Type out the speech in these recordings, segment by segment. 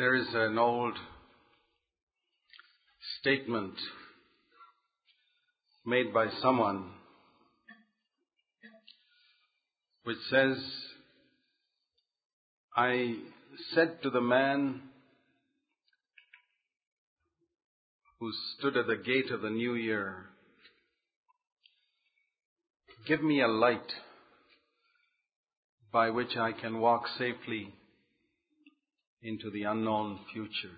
There is an old statement made by someone which says, I said to the man who stood at the gate of the new year, give me a light by which I can walk safely into the unknown future.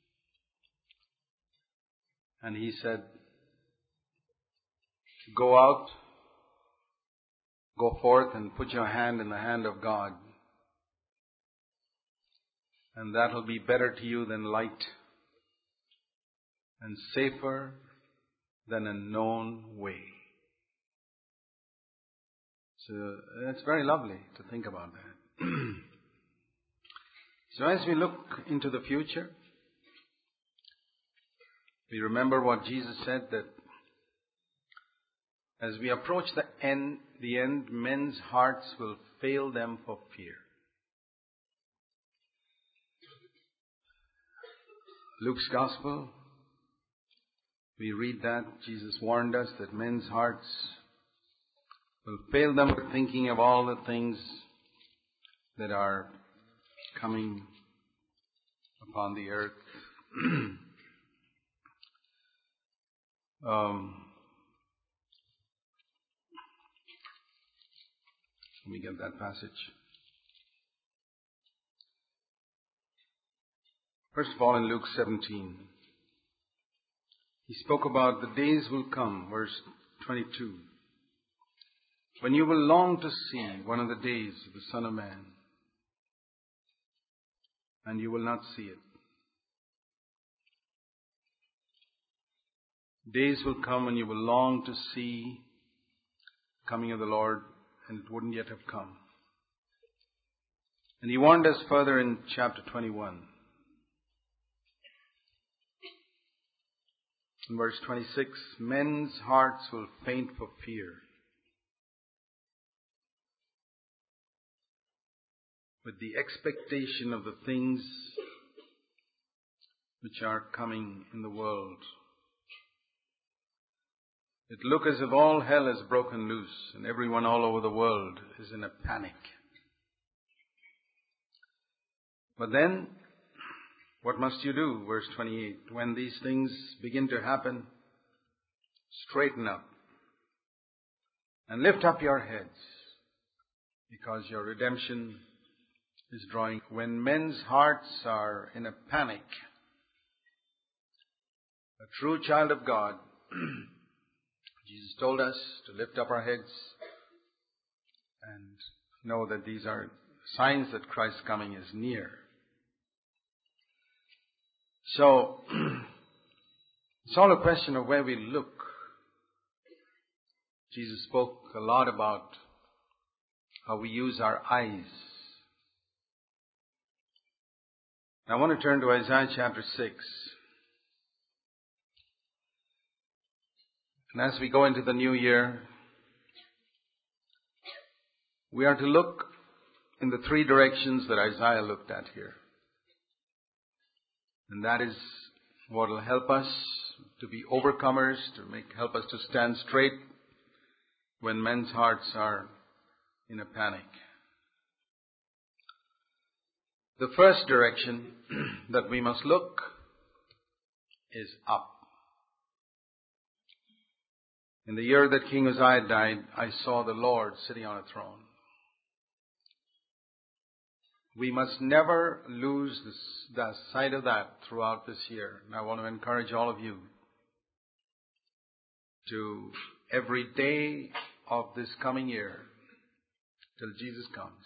And he said, go out, go forth and put your hand in the hand of God. And that will be better to you than light and safer than a known way. So it's very lovely to think about that. So as we look into the future, we remember what Jesus said, that as we approach the end, men's hearts will fail them for fear. Luke's Gospel, we read that Jesus warned us that men's hearts will fail them for thinking of all the things that are coming upon the earth. Let me get that passage. First of all, in Luke 17, he spoke about the days will come, verse 22, when you will long to see one of the days of the Son of Man, and you will not see it. Days will come when you will long to see the coming of the Lord, and it wouldn't yet have come. And he warned us further in chapter 21. In verse 26, men's hearts will faint for fear, with the expectation of the things which are coming in the world. It look as if all hell has broken loose and everyone all over the world is in a panic. But then, what must you do? Verse 28, when these things begin to happen, straighten up and lift up your heads, because your redemption is drawing. When men's hearts are in a panic, a true child of God, Jesus told us to lift up our heads and know that these are signs that Christ's coming is near. So, it's all a question of where we look. Jesus spoke a lot about how we use our eyes. I want to turn to Isaiah chapter 6. And as we go into the new year, we are to look in the three directions that Isaiah looked at here. And that is what will help us to be overcomers, help us to stand straight when men's hearts are in a panic. The first direction that we must look is up. In the year that King Uzziah died, I saw the Lord sitting on a throne. We must never lose the sight of that throughout this year. And I want to encourage all of you to, every day of this coming year, till Jesus comes,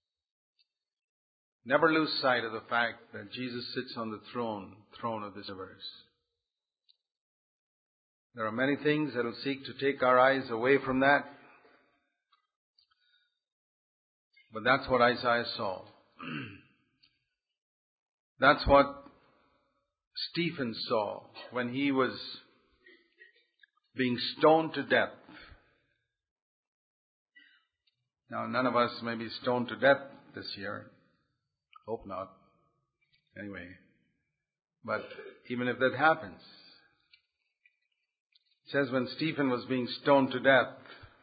never lose sight of the fact that Jesus sits on the throne of this universe. There are many things that will seek to take our eyes away from that. But that's what Isaiah saw. That's what Stephen saw when he was being stoned to death. Now, none of us may be stoned to death this year. Hope not. Anyway, but even if that happens, it says when Stephen was being stoned to death,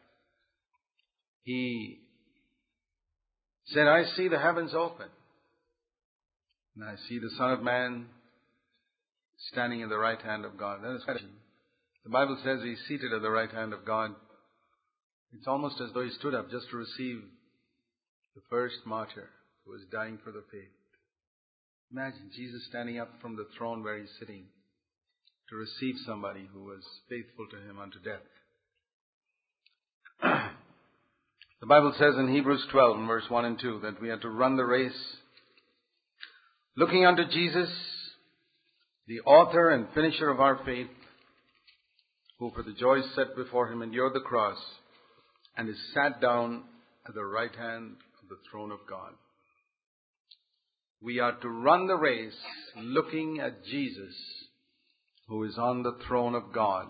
he said, I see the heavens open, and I see the Son of Man standing at the right hand of God. That is question. The Bible says he's seated at the right hand of God. It's almost as though he stood up just to receive the first martyr who was dying for the faith. Imagine Jesus standing up from the throne where he's sitting to receive somebody who was faithful to him unto death. The Bible says in Hebrews 12, verse 1 and 2, that we are to run the race looking unto Jesus, the author and finisher of our faith, who for the joy set before him endured the cross, and is sat down at the right hand of the throne of God. We are to run the race looking at Jesus, who is on the throne of God.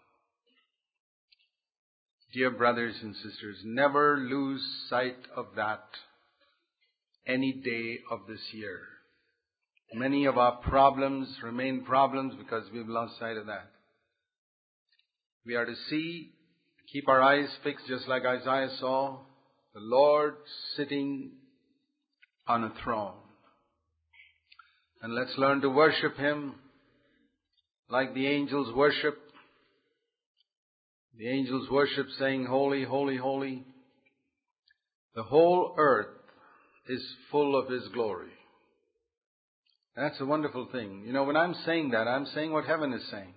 Dear brothers and sisters, never lose sight of that any day of this year. Many of our problems remain problems because we've lost sight of that. We are to keep our eyes fixed just like Isaiah saw, the Lord sitting on a throne. And let's learn to worship Him like the angels worship. The angels worship saying, Holy, holy, holy. The whole earth is full of His glory. That's a wonderful thing. You know, when I'm saying that, I'm saying what heaven is saying.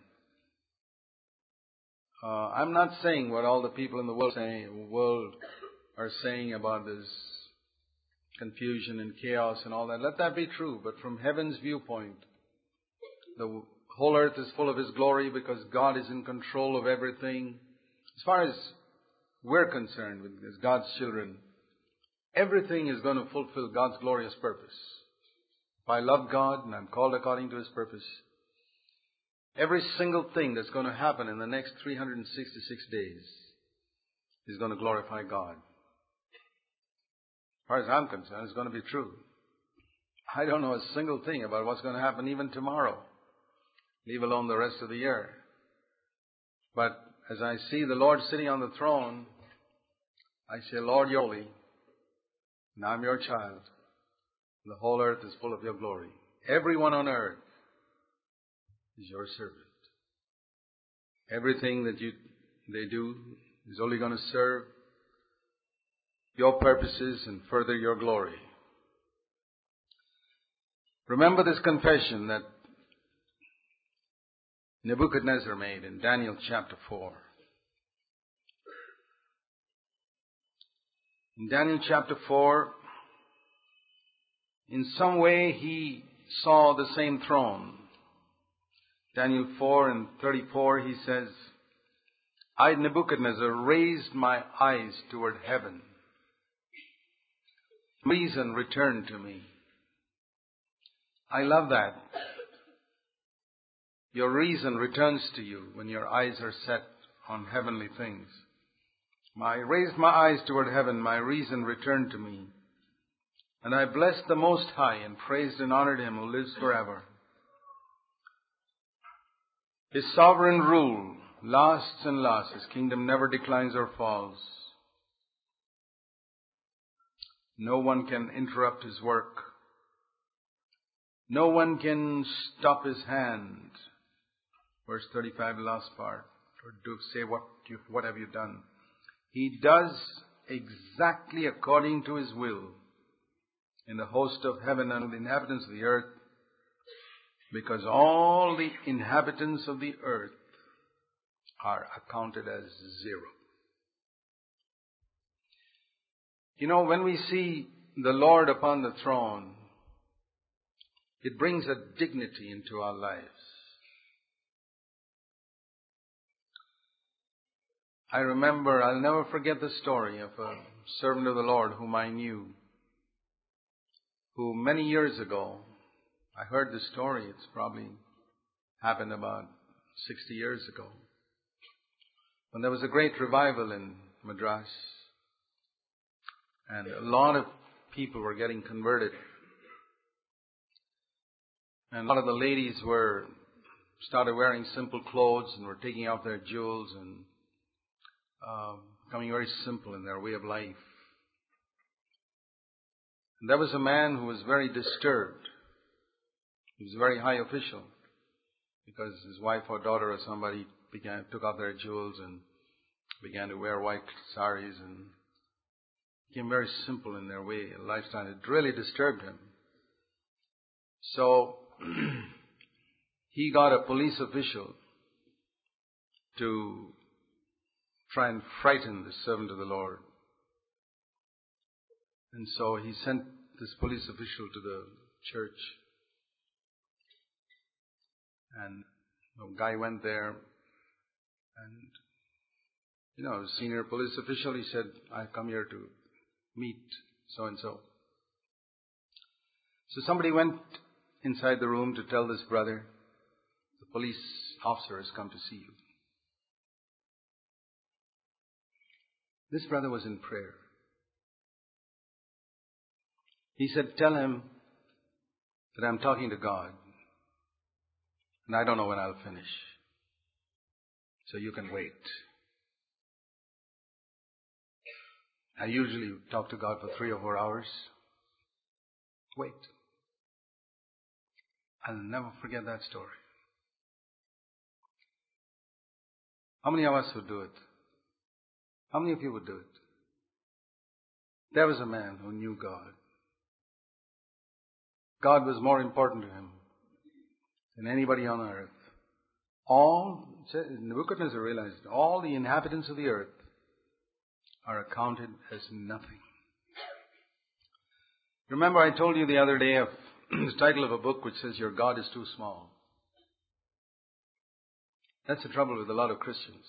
I'm not saying what all the people in the world are saying about this confusion and chaos and all that. Let that be true. But from heaven's viewpoint, the whole earth is full of His glory because God is in control of everything. As far as we're concerned, as God's children, everything is going to fulfill God's glorious purpose. If I love God and I'm called according to His purpose, every single thing that's going to happen in the next 366 days is going to glorify God. As far as I'm concerned, it's going to be true. I don't know a single thing about what's going to happen even tomorrow, leave alone the rest of the year. But as I see the Lord sitting on the throne, I say, Lord, you're holy, and I'm your child. The whole earth is full of your glory. Everyone on earth is your servant. Everything that they do is only going to serve your purposes and further your glory. Remember this confession that Nebuchadnezzar made in Daniel chapter 4. In Daniel chapter 4, in some way he saw the same throne. Daniel 4 and 34, he says, I, Nebuchadnezzar, raised my eyes toward heaven. Reason returned to me. I love that. Your reason returns to you when your eyes are set on heavenly things. I raised my eyes toward heaven, my reason returned to me. And I blessed the Most High and praised and honored Him who lives forever. His sovereign rule lasts and lasts. His kingdom never declines or falls. No one can interrupt His work. No one can stop His hand. Verse 35, the last part. Or do say, what have you done? He does exactly according to His will in the host of heaven and the inhabitants of the earth, because all the inhabitants of the earth are accounted as zero. You know, when we see the Lord upon the throne, it brings a dignity into our lives. I remember, I'll never forget the story of a servant of the Lord whom I knew, who many years ago, I heard this story, it's probably happened about 60 years ago, when there was a great revival in Madras, and a lot of people were getting converted. And a lot of the ladies started wearing simple clothes and were taking off their jewels and becoming very simple in their way of life. And there was a man who was very disturbed. He was a very high official because his wife or daughter or somebody took off their jewels and began to wear white saris and became very simple in their way of lifestyle. It really disturbed him. So he got a police official to try and frighten the servant of the Lord. And so he sent this police official to the church. And the guy went there and, a senior police official, he said, I come here to meet so-and-so. So somebody went inside the room to tell this brother, the police officer has come to see you. This brother was in prayer. He said, tell him that I'm talking to God and I don't know when I'll finish. So you can wait. I usually talk to God for 3 or 4 hours. Wait. I'll never forget that story. How many of us would do it? How many of you would do it? There was a man who knew God. God was more important to him than anybody on earth. Nebuchadnezzar realized all the inhabitants of the earth are accounted as nothing. Remember, I told you the other day of the title of a book which says, Your God is Too Small. That's the trouble with a lot of Christians.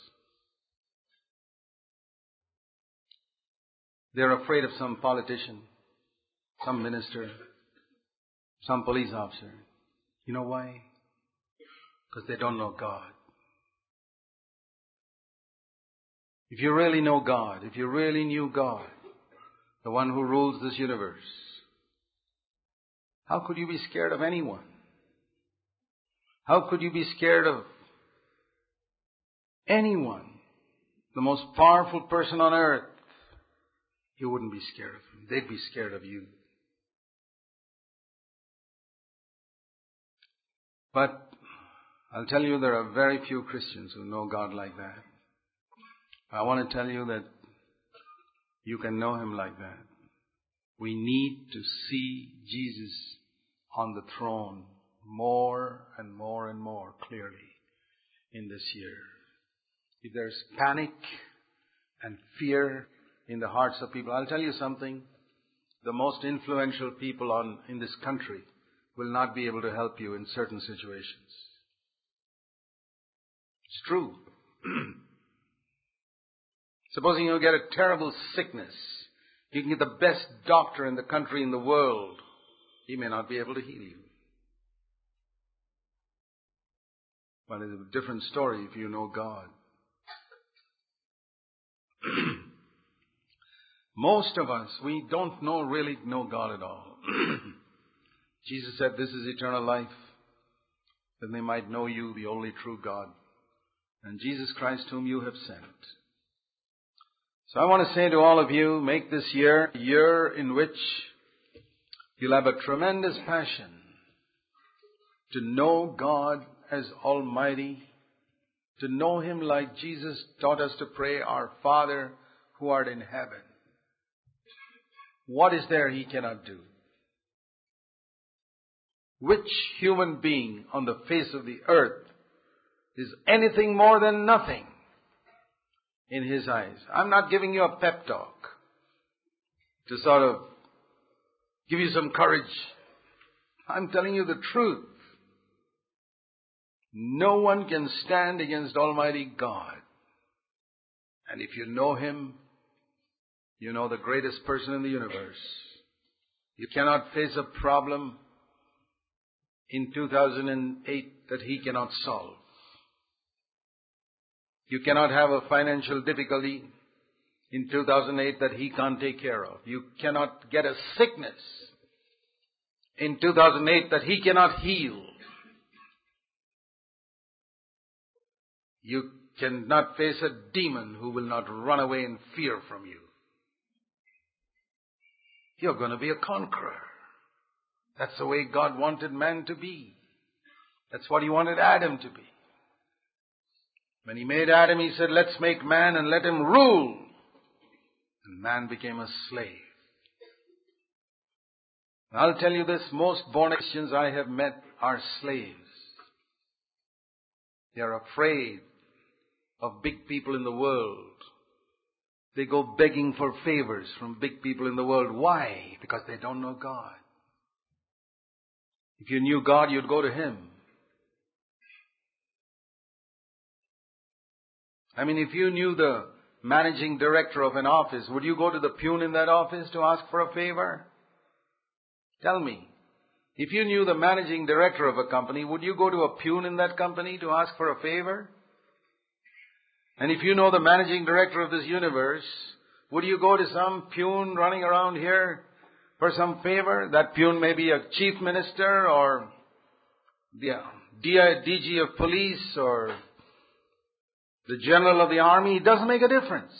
They're afraid of some politician, some minister, some police officer. You know why? Because they don't know God. If you really know God, if you really knew God, the one who rules this universe, how could you be scared of anyone? How could you be scared of anyone? The most powerful person on earth, you wouldn't be scared of him. They'd be scared of you. But I'll tell you, there are very few Christians who know God like that. I want to tell you that you can know Him like that. We need to see Jesus on the throne more and more and more clearly in this year. If there's panic and fear in the hearts of people, I'll tell you something. The most influential people in this country will not be able to help you in certain situations. It's true. Supposing you get a terrible sickness, you can get the best doctor in the country, in the world. He may not be able to heal you. But it's a different story if you know God. Most of us, we don't really know God at all. Jesus said, this is eternal life, that they might know you, the only true God, and Jesus Christ whom you have sent. So I want to say to all of you, make this year a year in which you'll have a tremendous passion to know God as Almighty, to know Him like Jesus taught us to pray, Our Father who art in heaven. What is there He cannot do? Which human being on the face of the earth is anything more than nothing in His eyes? I'm not giving you a pep talk to sort of give you some courage. I'm telling you the truth. No one can stand against Almighty God. And if you know Him, you know the greatest person in the universe. You cannot face a problem in 2008 that He cannot solve. You cannot have a financial difficulty in 2008 that He can't take care of. You cannot get a sickness in 2008 that He cannot heal. You cannot face a demon who will not run away in fear from you. You're going to be a conqueror. That's the way God wanted man to be. That's what He wanted Adam to be. When He made Adam, He said, let's make man and let him rule. And man became a slave. I'll tell you this, most born Christians I have met are slaves. They are afraid of big people in the world. They go begging for favors from big people in the world. Why? Because they don't know God. If you knew God, you'd go to Him. I mean, if you knew the managing director of an office, would you go to the peon in that office to ask for a favor? Tell me. If you knew the managing director of a company, would you go to a peon in that company to ask for a favor? And if you know the managing director of this universe, would you go to some peon running around here for some favor? That peon may be a chief minister or the DG of police or the general of the army. It doesn't make a difference.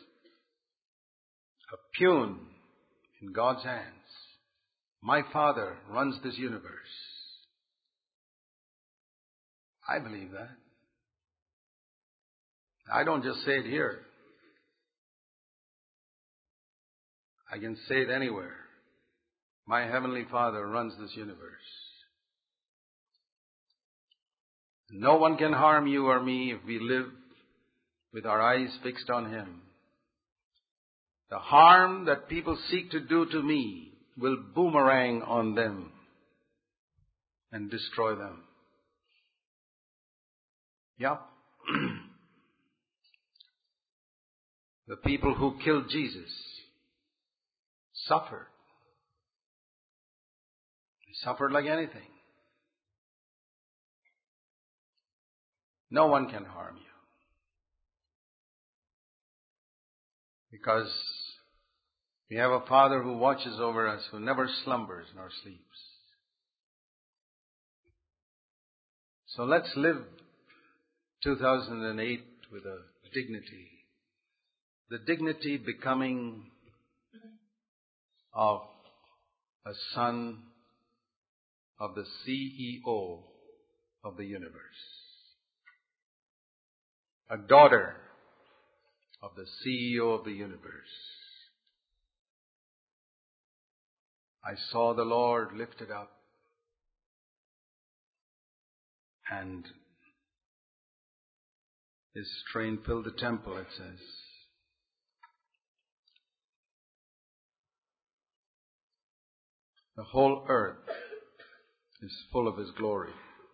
A peon in God's hands. My Father runs this universe. I believe that. I don't just say it here. I can say it anywhere. My Heavenly Father runs this universe. No one can harm you or me if we live with our eyes fixed on Him. The harm that people seek to do to me will boomerang on them and destroy them. Yep. The people who killed Jesus suffered. They suffered like anything. No one can harm you. Because we have a Father who watches over us, who never slumbers nor sleeps. So let's live 2008 with a dignity. The dignity becoming of a son of the CEO of the universe. A daughter of the CEO of the universe. I saw the Lord lifted up, and His train filled the temple, it says. The whole earth is full of His glory.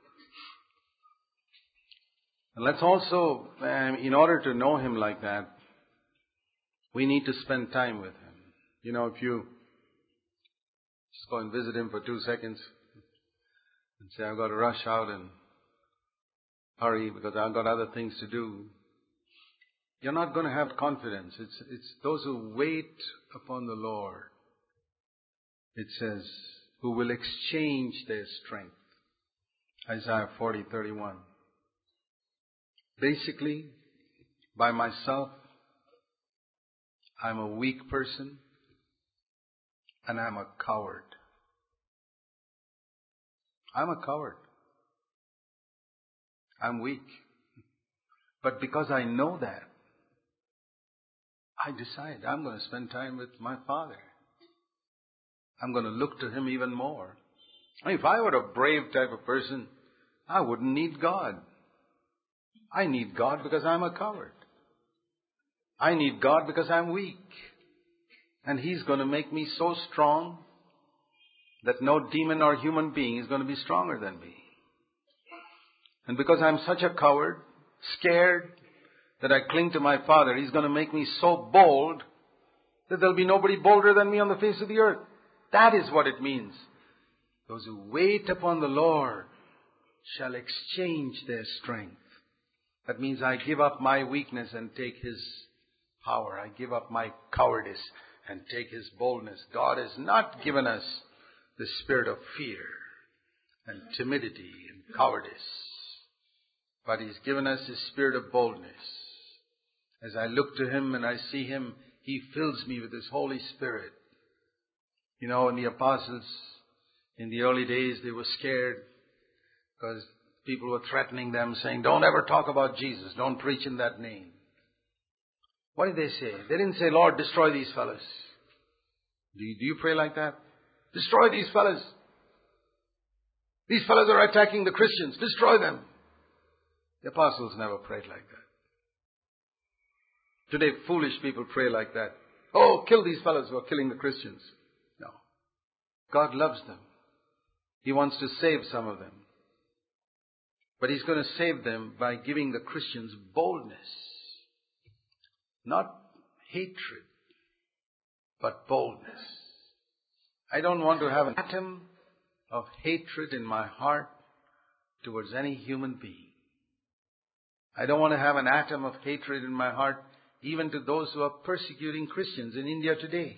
And let's also, in order to know Him like that, we need to spend time with Him. You know, if you just go and visit Him for 2 seconds and say, I've got to rush out and hurry because I've got other things to do, you're not going to have confidence. It's those who wait upon the Lord, it says, who will exchange their strength. Isaiah 40:31. Basically, by myself, I'm a weak person and I'm a coward. I'm a coward. I'm weak. But because I know that, I decide I'm going to spend time with my Father. I'm going to look to Him even more. If I were a brave type of person, I wouldn't need God. I need God because I'm a coward. I need God because I'm weak. And He's going to make me so strong that no demon or human being is going to be stronger than me. And because I'm such a coward, scared, that I cling to my Father, He's going to make me so bold that there'll be nobody bolder than me on the face of the earth. That is what it means. Those who wait upon the Lord shall exchange their strength. That means I give up my weakness and take His power. I give up my cowardice and take His boldness. God has not given us the spirit of fear and timidity and cowardice. But He's given us His spirit of boldness. As I look to Him and I see Him, He fills me with His Holy Spirit. You know, when the apostles, in the early days, they were scared because people were threatening them, saying, don't ever talk about Jesus. Don't preach in that name. What did they say? They didn't say, Lord, destroy these fellas. Do you pray like that? Destroy these fellas. These fellas are attacking the Christians. Destroy them. The apostles never prayed like that. Today, foolish people pray like that. Oh, kill these fellas who are killing the Christians. No. God loves them. He wants to save some of them. But He's going to save them by giving the Christians boldness. Not hatred, but boldness. I don't want to have an atom of hatred in my heart towards any human being. I don't want to have an atom of hatred in my heart even to those who are persecuting Christians in India today.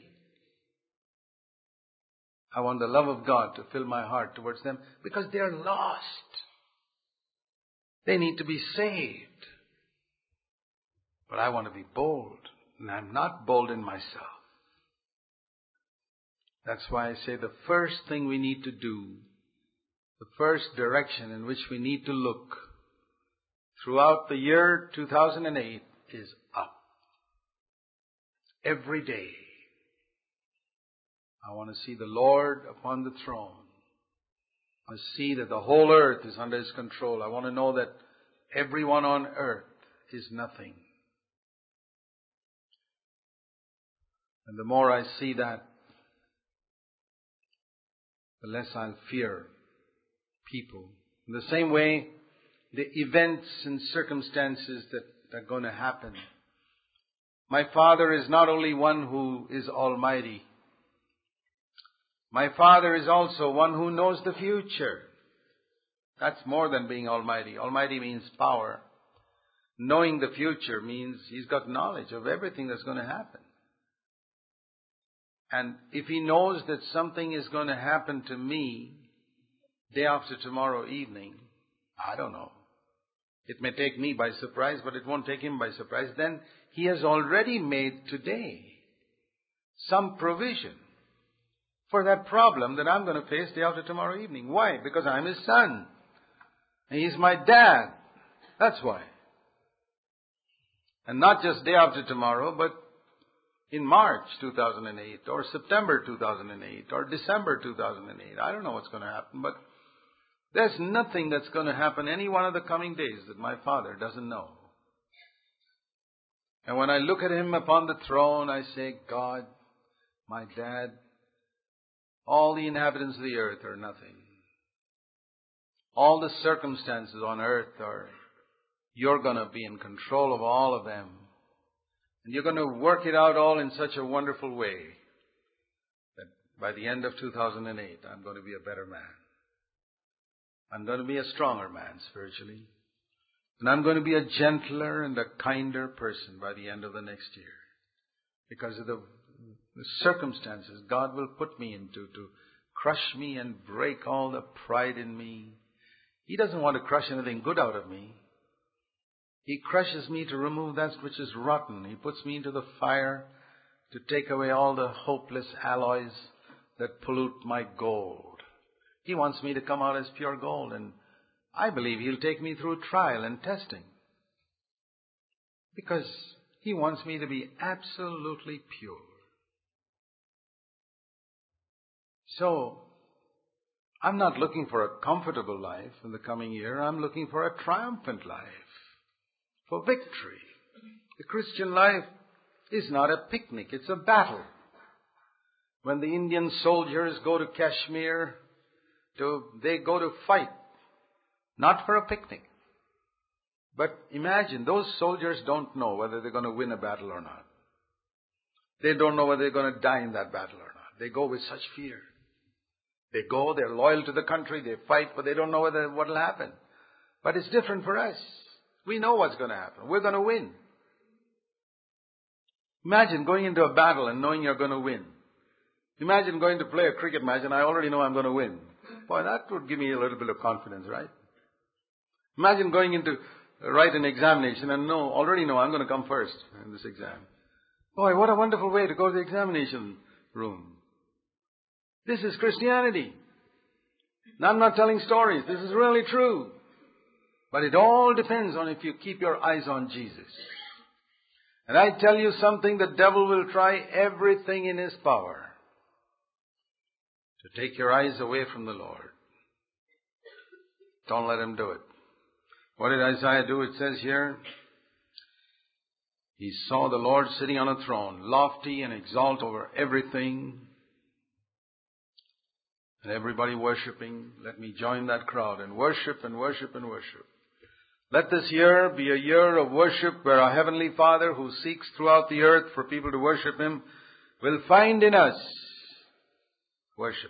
I want the love of God to fill my heart towards them because they are lost. They need to be saved. But I want to be bold, and I'm not bold in myself. That's why I say the first thing we need to do, the first direction in which we need to look throughout the year 2008 is up. Every day, I want to see the Lord upon the throne. I want to see that the whole earth is under His control. I want to know that everyone on earth is nothing. And the more I see that, the less I'll fear people. In the same way, the events and circumstances that are going to happen. My Father is not only one who is almighty. My Father is also one who knows the future. That's more than being almighty. Almighty means power. Knowing the future means He's got knowledge of everything that's going to happen. And if He knows that something is going to happen to me day after tomorrow evening, I don't know. It may take me by surprise, but it won't take Him by surprise. Then He has already made today some provision for that problem that I'm going to face day after tomorrow evening. Why? Because I'm His son. And He's my dad. That's why. And not just day after tomorrow, but in March 2008, or September 2008, or December 2008. I don't know what's going to happen, but there's nothing that's going to happen any one of the coming days that my Father doesn't know. And when I look at Him upon the throne, I say, God, my dad, all the inhabitants of the earth are nothing. All the circumstances on earth are, you're going to be in control of all of them. And you're going to work it out all in such a wonderful way that by the end of 2008, I'm going to be a better man. I'm going to be a stronger man spiritually. And I'm going to be a gentler and a kinder person by the end of the next year. Because of the circumstances God will put me into to crush me and break all the pride in me. He doesn't want to crush anything good out of me. He crushes me to remove that which is rotten. He puts me into the fire to take away all the hopeless alloys that pollute my gold. He wants me to come out as pure gold, and I believe He'll take me through trial and testing. Because He wants me to be absolutely pure. So, I'm not looking for a comfortable life in the coming year. I'm looking for a triumphant life. For victory. The Christian life is not a picnic, it's a battle. When the Indian soldiers go to Kashmir, they go to fight, not for a picnic. But imagine, those soldiers don't know whether they're going to win a battle or not. They don't know whether they're going to die in that battle or not. They go with such fear. They go, they're loyal to the country, they fight, but they don't know what will happen. But it's different for us. We know what's going to happen. We're going to win. Imagine going into a battle and knowing you're going to win. Imagine going to play a cricket match and I already know I'm going to win. Boy, that would give me a little bit of confidence, right? Imagine going into write an examination and already know I'm going to come first in this exam. Boy, what a wonderful way to go to the examination room. This is Christianity. Now, I'm not telling stories. This is really true. But it all depends on if you keep your eyes on Jesus. And I tell you something, the devil will try everything in his power to take your eyes away from the Lord. Don't let him do it. What did Isaiah do? It says here, he saw the Lord sitting on a throne, lofty and exalted over everything, and everybody worshiping. Let me join that crowd and worship and worship and worship. Let this year be a year of worship where our Heavenly Father, who seeks throughout the earth for people to worship Him, will find in us worshipers.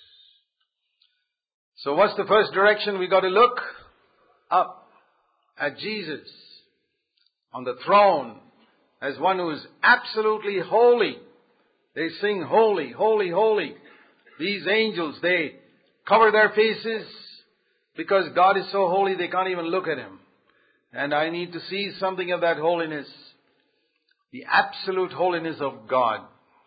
So what's the first direction we got to look? Up at Jesus on the throne as one who is absolutely holy. They sing holy, holy, holy. These angels, they cover their faces because God is so holy they can't even look at Him. And I need to see something of that holiness, the absolute holiness of God.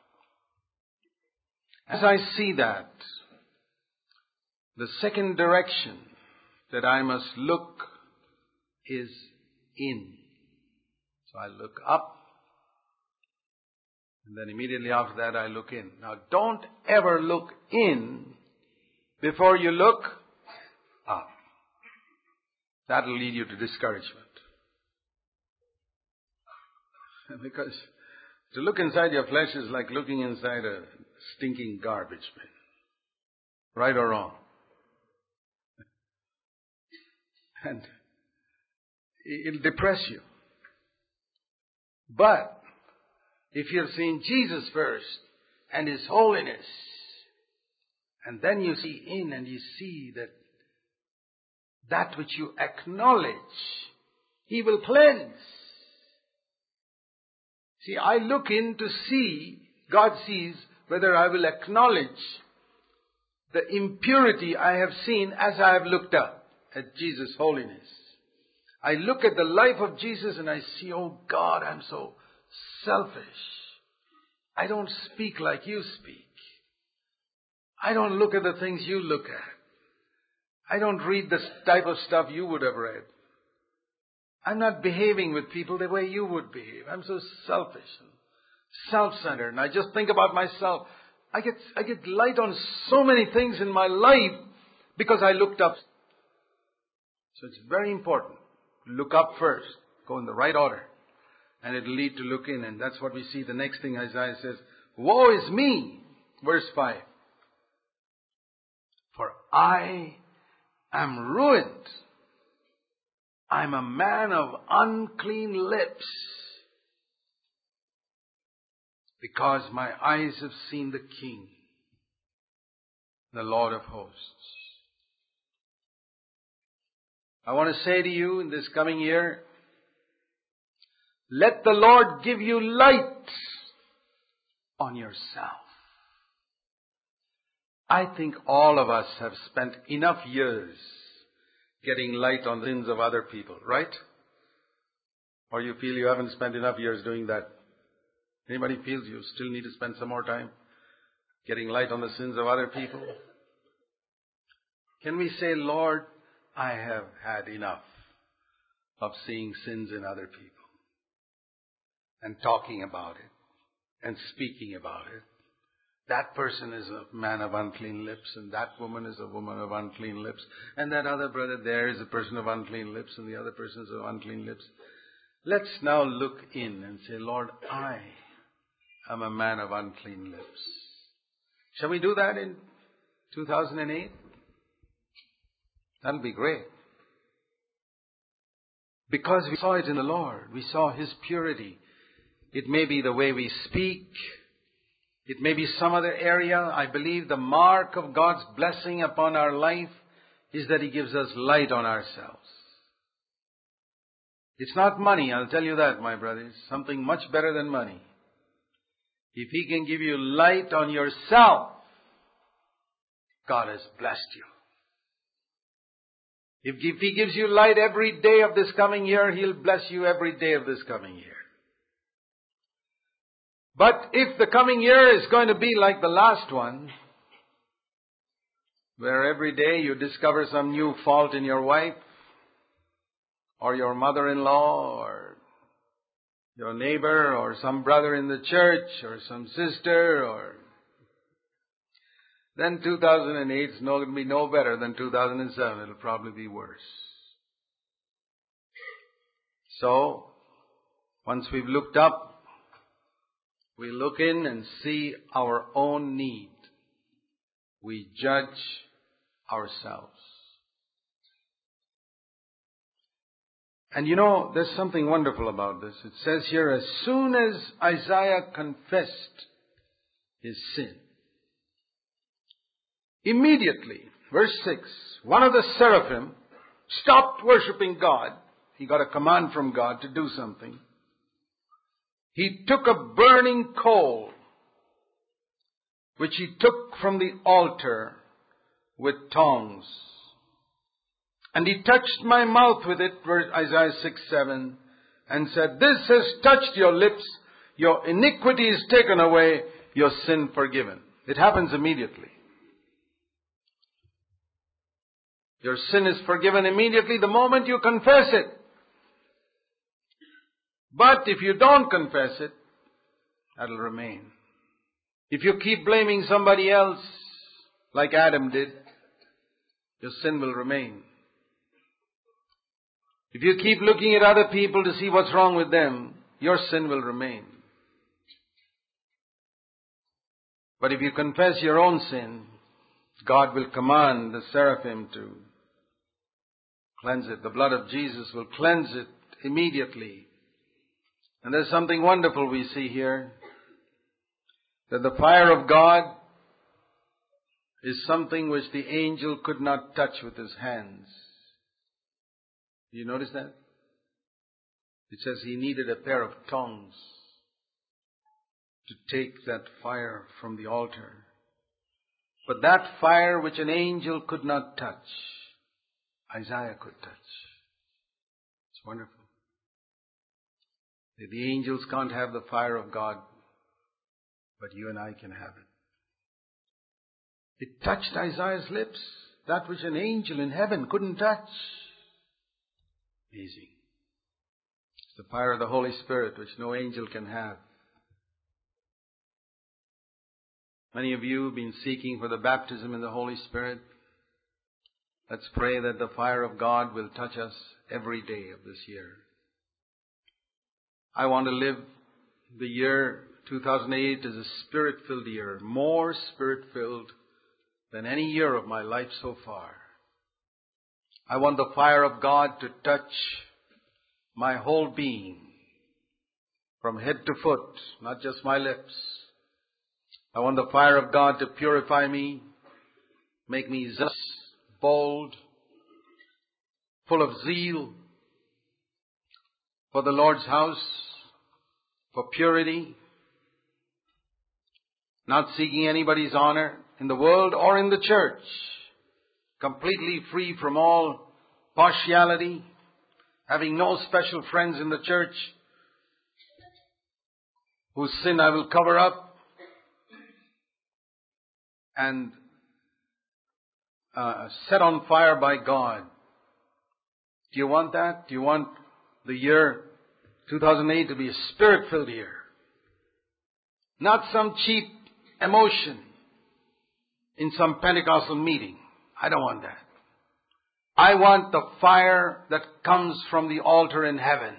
As I see that, the second direction that I must look is in. So I look up, and then immediately after that I look in. Now don't ever look in before you look up. That will lead you to discouragement. Because to look inside your flesh is like looking inside a stinking garbage bin. Right or wrong? And it'll depress you. But if you've seen Jesus first and His holiness, and then you see in and you see that which you acknowledge, He will cleanse. See, I look in to see, God sees whether I will acknowledge the impurity I have seen as I have looked up at Jesus' holiness. I look at the life of Jesus and I see, oh God, I'm so selfish. I don't speak like you speak. I don't look at the things you look at. I don't read the type of stuff you would have read. I'm not behaving with people the way you would behave. I'm so selfish and self-centered, and I just think about myself. I get light on so many things in my life because I looked up. So it's very important. Look up first. Go in the right order. And it'll lead to look in. And that's what we see. The next thing Isaiah says, woe is me. Verse 5. For I am ruined. I'm a man of unclean lips. Because my eyes have seen the King, the Lord of hosts. I want to say to you in this coming year, let the Lord give you light on yourself. I think all of us have spent enough years getting light on the sins of other people, right? Or you feel you haven't spent enough years doing that? Anybody feels you still need to spend some more time getting light on the sins of other people? Can we say, Lord, I have had enough of seeing sins in other people and talking about it and speaking about it. That person is a man of unclean lips, and that woman is a woman of unclean lips, and that other brother there is a person of unclean lips, and the other person is of unclean lips. Let's now look in and say, Lord, I am a man of unclean lips. Shall we do that in 2008? That'll be great. Because we saw it in the Lord. We saw His purity. It may be the way we speak. It may be some other area. I believe the mark of God's blessing upon our life is that He gives us light on ourselves. It's not money, I'll tell you that, my brothers. Something much better than money. If He can give you light on yourself, God has blessed you. If He gives you light every day of this coming year, He'll bless you every day of this coming year. But if the coming year is going to be like the last one, where every day you discover some new fault in your wife, or your mother-in-law, or your neighbor, or some brother in the church, or some sister, or then 2008 is going to be no better than 2007. It'll probably be worse. So, once we've looked up, we look in and see our own need. We judge ourselves. And you know, there's something wonderful about this. It says here, as soon as Isaiah confessed his sin, immediately, verse 6, one of the seraphim stopped worshipping God. He got a command from God to do something. He took a burning coal, which he took from the altar with tongs. And he touched my mouth with it, Isaiah 6:7, and said, this has touched your lips, your iniquity is taken away, your sin forgiven. It happens immediately. Your sin is forgiven immediately the moment you confess it. But if you don't confess it, that'll remain. If you keep blaming somebody else, like Adam did, your sin will remain. If you keep looking at other people to see what's wrong with them, your sin will remain. But if you confess your own sin, God will command the seraphim to cleanse it. The blood of Jesus will cleanse it immediately. And there's something wonderful we see here, that the fire of God is something which the angel could not touch with his hands. Do you notice that? It says he needed a pair of tongs to take that fire from the altar. But that fire which an angel could not touch, Isaiah could touch. It's wonderful. The angels can't have the fire of God, but you and I can have it. It touched Isaiah's lips, that which an angel in heaven couldn't touch. Amazing. It's the fire of the Holy Spirit which no angel can have. Many of you have been seeking for the baptism in the Holy Spirit. Let's pray that the fire of God will touch us every day of this year. I want to live the year 2008 as a Spirit-filled year, more Spirit-filled than any year of my life so far. I want the fire of God to touch my whole being, from head to foot, not just my lips. I want the fire of God to purify me, make me zealous, bold, full of zeal for the Lord's house, for purity, not seeking anybody's honor in the world or in the church, completely free from all partiality, having no special friends in the church whose sin I will cover up, and set on fire by God. Do you want that? Do you want the year 2008 to be a Spirit-filled year? Not some cheap emotion in some Pentecostal meeting. I don't want that. I want the fire that comes from the altar in heaven,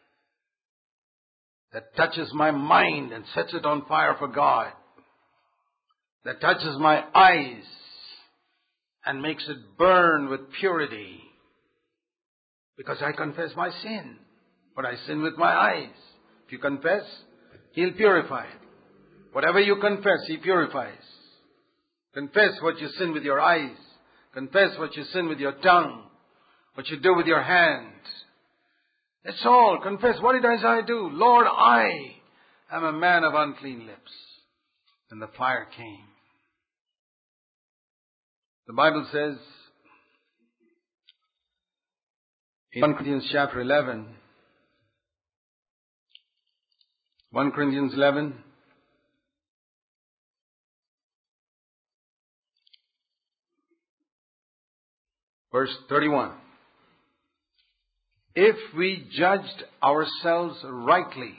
that touches my mind and sets it on fire for God, that touches my eyes and makes it burn with purity, because I confess my sin. But I sin with my eyes. If you confess, He'll purify it. Whatever you confess, He purifies. Confess what you sin with your eyes. Confess what you sin with your tongue. What you do with your hand. That's all. Confess. What did Isaiah do? Lord, I am a man of unclean lips. And the fire came. The Bible says In 1 Corinthians chapter 11, 1 Corinthians 11, verse 31. If we judged ourselves rightly,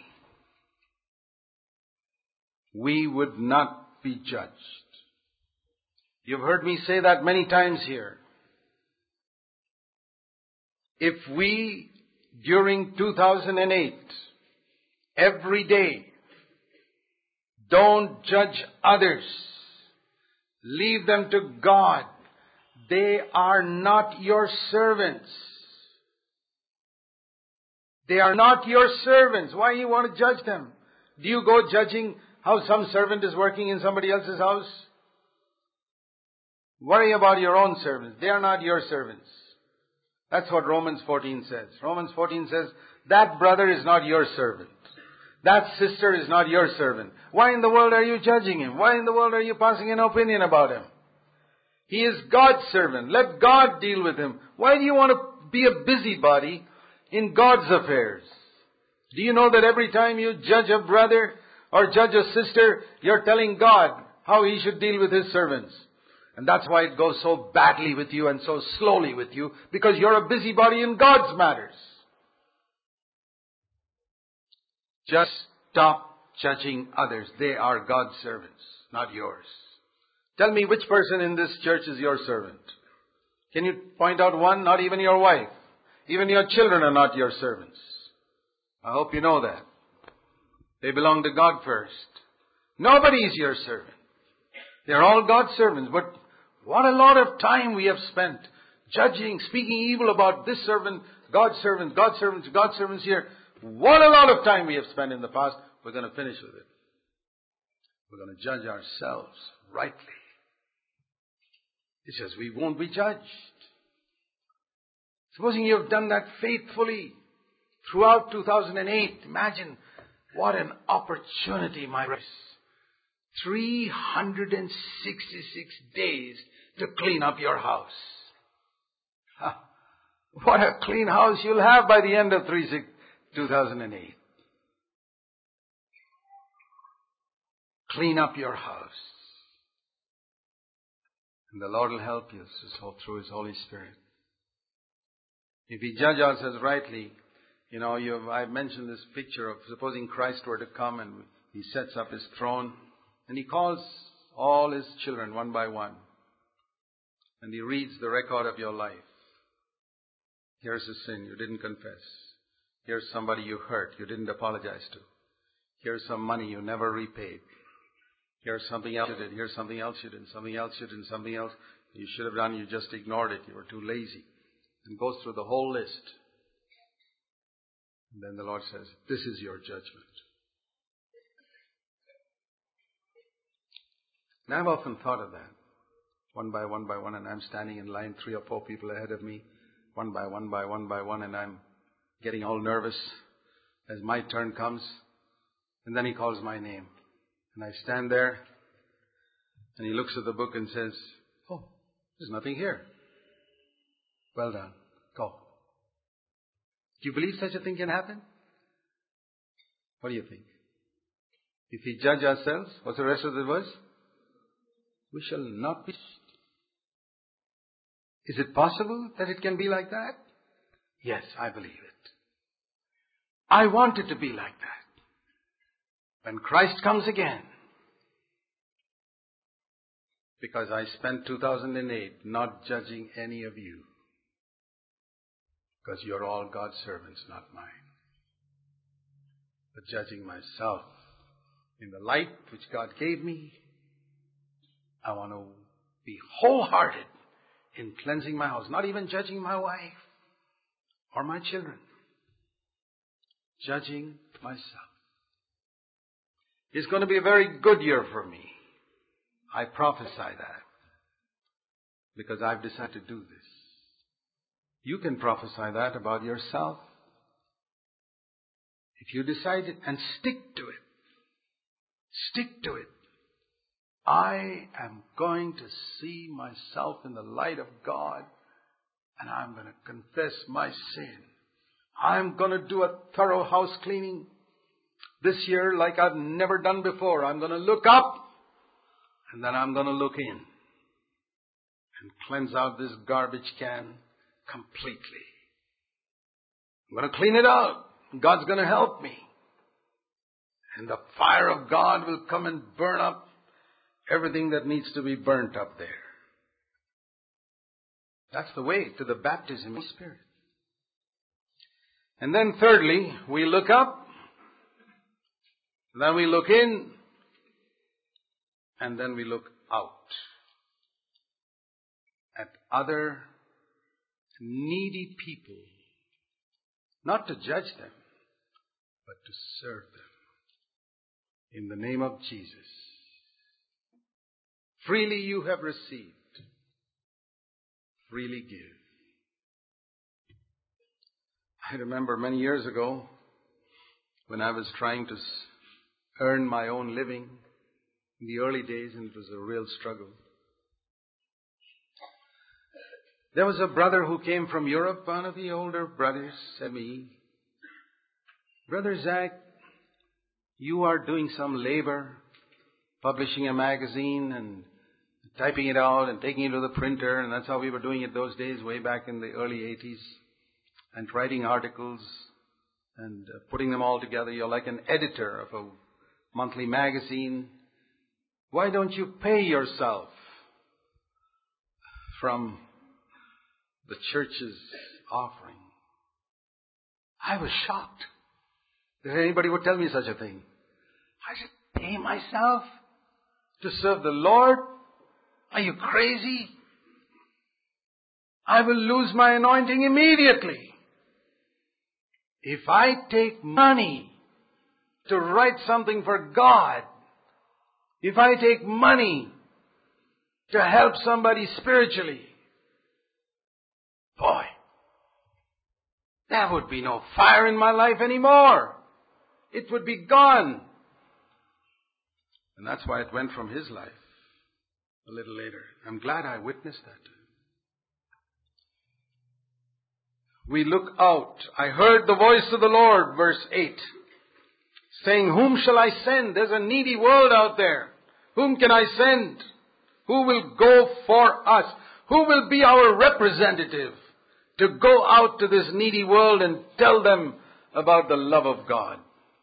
we would not be judged. You've heard me say that many times here. If we, during 2008, every day, don't judge others, leave them to God, they are not your servants. They are not your servants. Why do you want to judge them? Do you go judging how some servant is working in somebody else's house? Worry about your own servants. They are not your servants. That's what Romans 14 says. Romans 14 says, that brother is not your servant. That sister is not your servant. Why in the world are you judging him? Why in the world are you passing an opinion about him? He is God's servant. Let God deal with him. Why do you want to be a busybody in God's affairs? Do you know that every time you judge a brother or judge a sister, you're telling God how He should deal with His servants? And that's why it goes so badly with you and so slowly with you, because you're a busybody in God's matters. Just stop judging others. They are God's servants, not yours. Tell me which person in this church is your servant. Can you point out one? Not even your wife. Even your children are not your servants. I hope you know that. They belong to God first. Nobody is your servant. They're all God's servants. But what a lot of time we have spent judging, speaking evil about this servant, God's servants, God's servants, God's servants here. What a lot of time we have spent in the past. We're going to finish with it. We're going to judge ourselves rightly. It says we won't be judged. Supposing you have done that faithfully throughout 2008. Imagine what an opportunity, my brothers. 366 days to clean up your house. What a clean house you'll have by the end of 2008. Clean up your house. And the Lord will help you through His Holy Spirit. If we judge ourselves rightly, I've mentioned this picture of supposing Christ were to come and He sets up His throne and He calls all His children one by one. And He reads the record of your life. Here's a sin you didn't confess. Here's somebody you hurt, you didn't apologize to. Here's some money you never repaid. Here's something else you did. Here's something else you did. Something else you did. Something else you should have done. You just ignored it. You were too lazy. And goes through the whole list. And then the Lord says, this is your judgment. And I've often thought of that. One by one, and I'm standing in line, 3 or 4 people ahead of me. One by one, and I'm getting all nervous as my turn comes. And then He calls my name. And I stand there, and He looks at the book and says, oh, there's nothing here. Well done. Go. Do you believe such a thing can happen? What do you think? If we judge ourselves, what's the rest of the verse? We shall not be. Is it possible that it can be like that? Yes, I believe it. I want it to be like that. When Christ comes again, because I spent 2008 not judging any of you, because you're all God's servants, not mine, but judging myself in the light which God gave me. I want to be wholehearted in cleansing my house, not even judging my wife or my children, judging myself. It's going to be a very good year for me. I prophesy that because I've decided to do this. You can prophesy that about yourself. If you decide it and stick to it, stick to it. I am going to see myself in the light of God, And I'm going to confess my sin. I'm going to do a thorough house cleaning this year like I've never done before. I'm going to look up and then I'm going to look in and cleanse out this garbage can completely. I'm going to clean it out. God's going to help me. And the fire of God will come and burn up everything that needs to be burnt up there. That's the way to the baptism of the Spirit. And then thirdly, we look up, then we look in, and then we look out at other needy people. Not to judge them, but to serve them. In the name of Jesus. Freely you have received. Freely give. I remember many years ago when I was trying to earn my own living in the early days, and it was a real struggle. There was a brother who came from Europe, one of the older brothers, said to me, "Brother Zach, you are doing some labor, publishing a magazine and typing it out and taking it to the printer," and that's how we were doing it those days, way back in the early 80s, and writing articles and putting them all together. You're like an editor of a monthly magazine. Why don't you pay yourself from the church's offering? I was shocked that anybody would tell me such a thing. I said, pay myself to serve the Lord? Are you crazy? I will lose my anointing immediately. If I take money to write something for God, if I take money to help somebody spiritually, boy, there would be no fire in my life anymore. It would be gone. And that's why it went from his life a little later. I'm glad I witnessed that. We look out. I heard the voice of the Lord, verse 8, saying, "Whom shall I send?" There's a needy world out there. Whom can I send? Who will go for us? Who will be our representative to go out to this needy world and tell them about the love of God?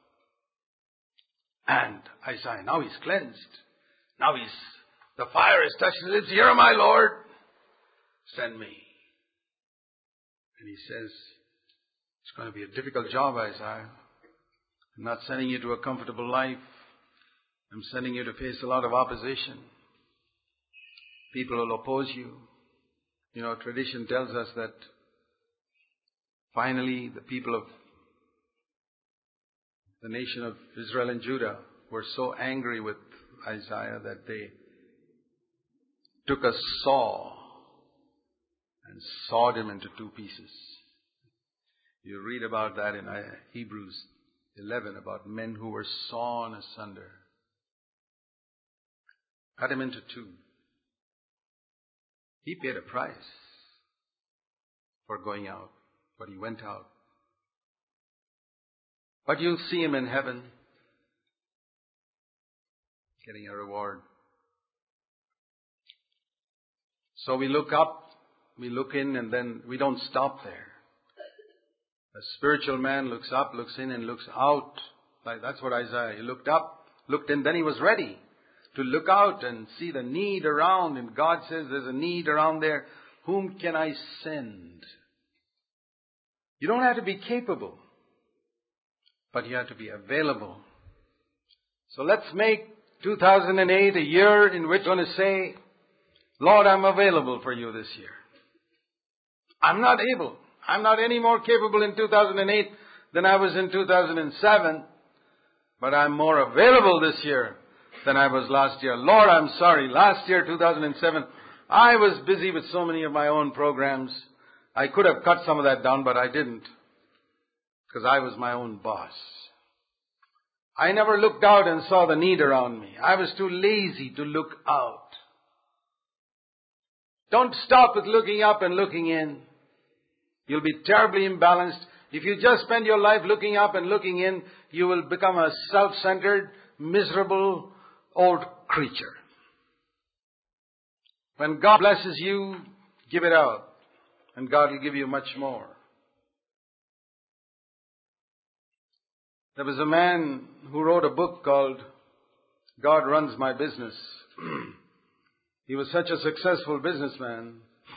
And Isaiah, now he's cleansed. Now the fire has touched his lips. "Here, my Lord, send me." And he says, "It's going to be a difficult job, Isaiah. I'm not sending you to a comfortable life. I'm sending you to face a lot of opposition. People will oppose you. You know, tradition tells us that finally the people of the nation of Israel and Judah were so angry with Isaiah that they took a saw and sawed him into two pieces. You read about that in Hebrews 11, about men who were sawn asunder. Cut him into two. He paid a price for going out, but he went out. But you'll see him in heaven, getting a reward. So we look up, we look in, and then we don't stop there. A spiritual man looks up, looks in, and looks out. Like that's what Isaiah, he looked up, looked in, then he was ready to look out and see the need around. And God says there's a need around there. Whom can I send? You don't have to be capable, but you have to be available. So let's make 2008 a year in which we're going to say, Lord, I'm available for you this year. I'm not able. I'm not any more capable in 2008 than I was in 2007. But I'm more available this year than I was last year. Lord, I'm sorry. Last year, 2007, I was busy with so many of my own programs. I could have cut some of that down, but I didn't. Because I was my own boss. I never looked out and saw the need around me. I was too lazy to look out. Don't stop with looking up and looking in. You'll be terribly imbalanced. If you just spend your life looking up and looking in, you will become a self-centered, miserable old creature. When God blesses you, give it out, and God will give you much more. There was a man who wrote a book called God Runs My Business. He was such a successful businessman.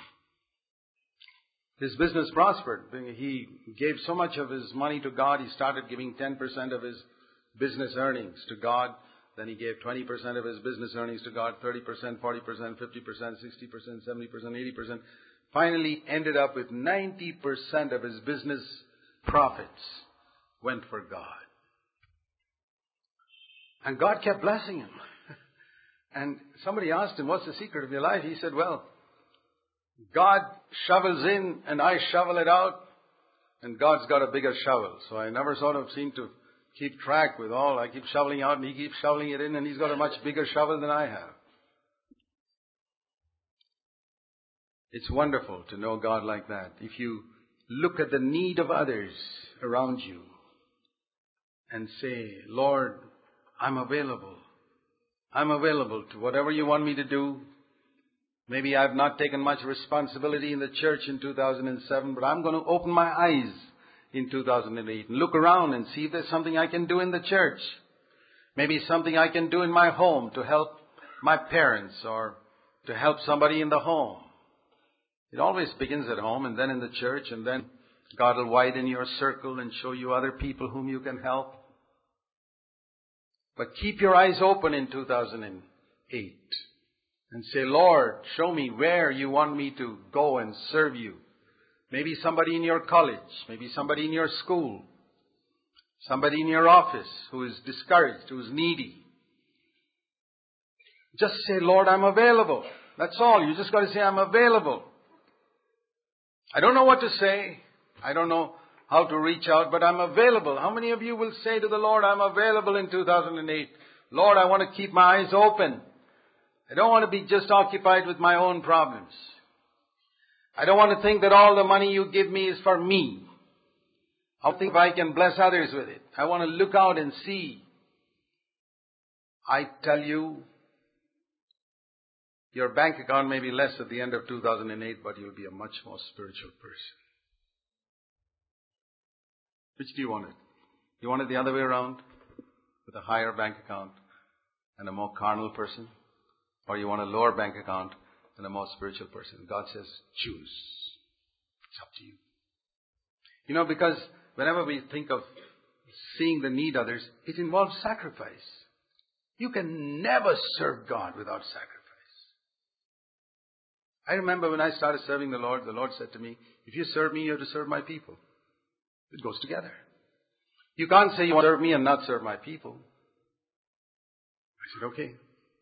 His business prospered. He gave so much of his money to God, he started giving 10% of his business earnings to God. Then he gave 20% of his business earnings to God, 30%, 40%, 50%, 60%, 70%, 80%. Finally ended up with 90% of his business profits went for God. And God kept blessing him. And somebody asked him, what's the secret of your life? He said, well, God shovels in and I shovel it out, and God's got a bigger shovel. So I never sort of seem to keep track with all. I keep shoveling out and he keeps shoveling it in, and he's got a much bigger shovel than I have. It's wonderful to know God like that. If you look at the need of others around you and say, Lord, I'm available. I'm available to whatever you want me to do. Maybe I've not taken much responsibility in the church in 2007, but I'm going to open my eyes in 2008 and look around and see if there's something I can do in the church. Maybe something I can do in my home to help my parents or to help somebody in the home. It always begins at home and then in the church, and then God will widen your circle and show you other people whom you can help. But keep your eyes open in 2008 and say, Lord, show me where you want me to go and serve you. Maybe somebody in your college, maybe somebody in your school, somebody in your office who is discouraged, who is needy. Just say, Lord, I'm available. That's all. You just got to say, I'm available. I don't know what to say. I don't know how to reach out, but I'm available. How many of you will say to the Lord, I'm available in 2008? Lord, I want to keep my eyes open. I don't want to be just occupied with my own problems. I don't want to think that all the money you give me is for me. I think if I can bless others with it. I want to look out and see. I tell you, your bank account may be less at the end of 2008, but you'll be a much more spiritual person. Which do you want it? You want it the other way around? With a higher bank account and a more carnal person? Or you want a lower bank account and a more spiritual person? God says, choose. It's up to you. You know, because whenever we think of seeing the need others, it involves sacrifice. You can never serve God without sacrifice. I remember when I started serving the Lord said to me, if you serve me, you have to serve my people. It goes together. You can't say you want to serve me and not serve my people. I said, okay.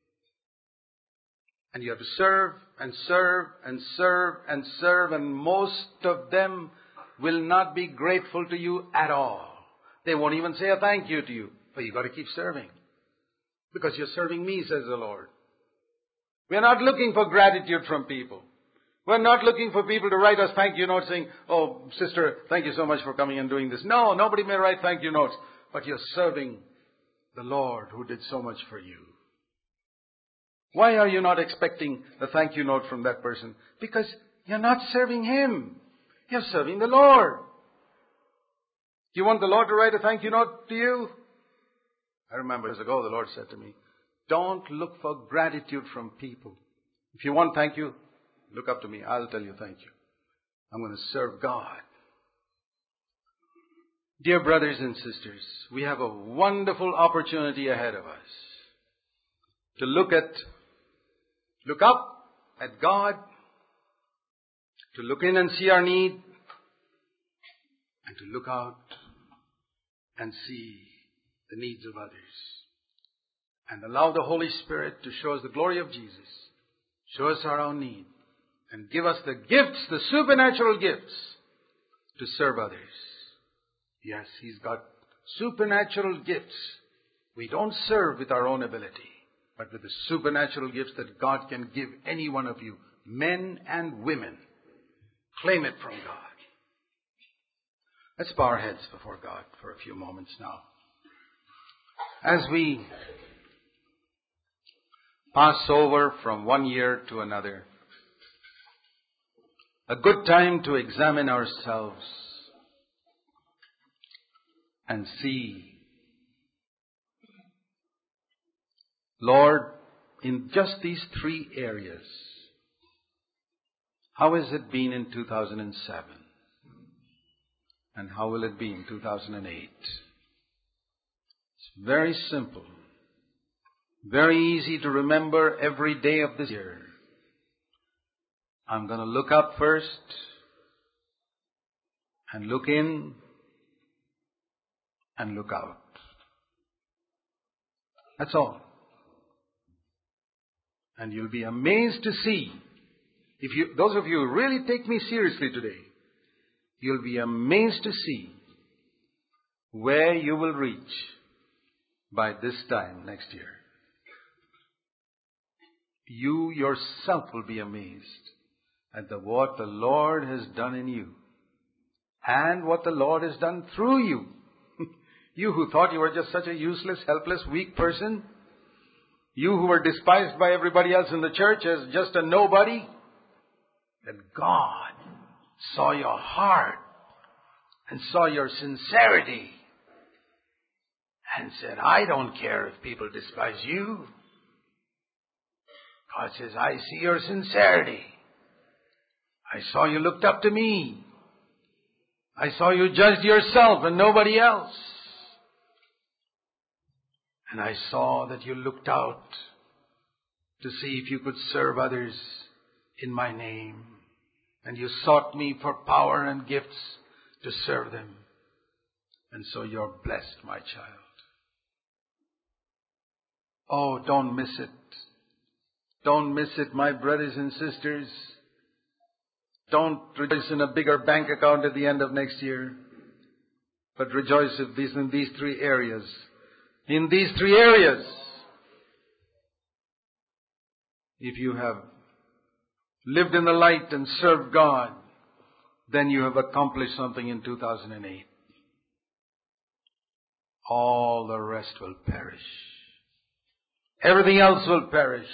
And you have to serve and serve and serve and serve, and most of them will not be grateful to you at all. They won't even say a thank you to you. But you've got to keep serving. Because you're serving me, says the Lord. We're not looking for gratitude from people. We're not looking for people to write us thank you notes saying, oh, sister, thank you so much for coming and doing this. No, nobody may write thank you notes. But you're serving the Lord who did so much for you. Why are you not expecting a thank you note from that person? Because you're not serving Him. You're serving the Lord. Do you want the Lord to write a thank you note to you? I remember years ago the Lord said to me, don't look for gratitude from people. If you want thank you, look up to me. I'll tell you thank you. I'm going to serve God. Dear brothers and sisters, we have a wonderful opportunity ahead of us to look up at God, to look in and see our need, and to look out and see the needs of others. And allow the Holy Spirit to show us the glory of Jesus, show us our own need, and give us the gifts, the supernatural gifts, to serve others. Yes, He's got supernatural gifts. We don't serve with our own ability, but with the supernatural gifts that God can give any one of you, men and women. Claim it from God. Let's bow our heads before God for a few moments now. As we pass over from one year to another, a good time to examine ourselves and see, Lord, in just these three areas, how has it been in 2007? And how will it be in 2008? It's very simple. Very easy to remember every day of this year. I'm going to look up first and look in and look out. That's all. And you'll be amazed to see, those of you who really take me seriously today, you'll be amazed to see where you will reach by this time next year. You yourself will be amazed at what the Lord has done in you and what the Lord has done through you. You who thought you were just such a useless, helpless, weak person, you who were despised by everybody else in the church as just a nobody, that God saw your heart and saw your sincerity and said, I don't care if people despise you. God says, I see your sincerity. I saw you looked up to me. I saw you judged yourself and nobody else. And I saw that you looked out to see if you could serve others in my name. And you sought me for power and gifts to serve them. And so you're blessed, my child. Oh, don't miss it. Don't miss it, my brothers and sisters. Don't rejoice in a bigger bank account at the end of next year. But rejoice in these three areas. In these three areas, if you have lived in the light and served God, then you have accomplished something in 2008. All the rest will perish. Everything else will perish.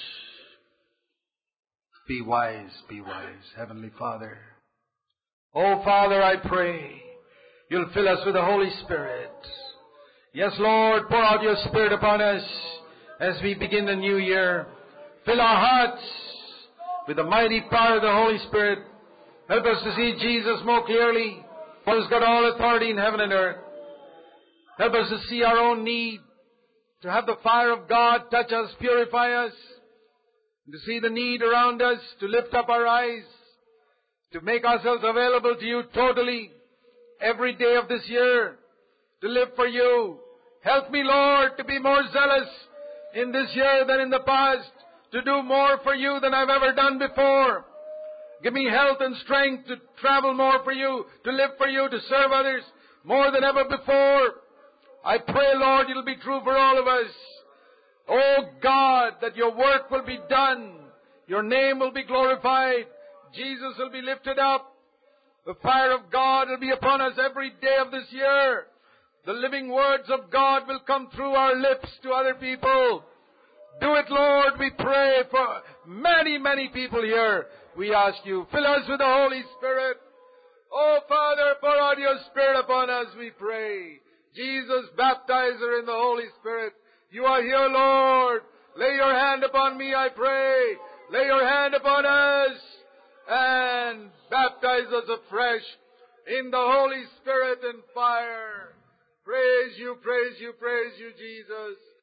Be wise, Heavenly Father. Oh, Father, I pray you'll fill us with the Holy Spirit. Yes, Lord, pour out your Spirit upon us as we begin the new year. Fill our hearts with the mighty power of the Holy Spirit. Help us to see Jesus more clearly, who's got all authority in heaven and earth. Help us to see our own need, to have the fire of God touch us, purify us, to see the need around us, to lift up our eyes, to make ourselves available to you totally every day of this year, to live for you. Help me, Lord, to be more zealous in this year than in the past, to do more for you than I've ever done before. Give me health and strength to travel more for you, to live for you, to serve others more than ever before. I pray, Lord, it'll be true for all of us. Oh God, that your work will be done. Your name will be glorified. Jesus will be lifted up. The fire of God will be upon us every day of this year. The living words of God will come through our lips to other people. Do it, Lord, we pray for many, many people here. We ask you, fill us with the Holy Spirit. Oh, Father, pour out your Spirit upon us, we pray. Jesus, baptizer in the Holy Spirit. You are here, Lord. Lay your hand upon me, I pray. Lay your hand upon us and baptize us afresh in the Holy Spirit and fire. Praise you, Jesus.